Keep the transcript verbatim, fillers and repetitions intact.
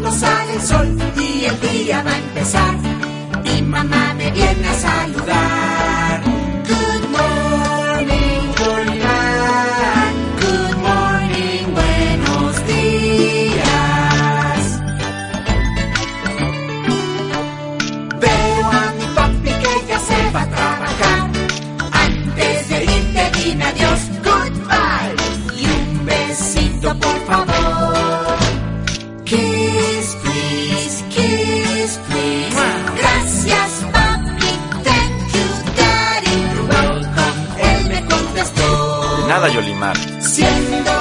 cuando sale el sol y el día va a empezar. Mi mamá me viene a saludar. Good morning, Yolimar. Good morning, buenos días. Veo a mi papi que ya se va a trabajar. Antes de irte dime adiós, goodbye. Y un besito por favor. Kiss, please, kiss, please. Gracias, papi, thank you, daddy. You're welcome, él me contestó. De nada, Yolimar. Siendo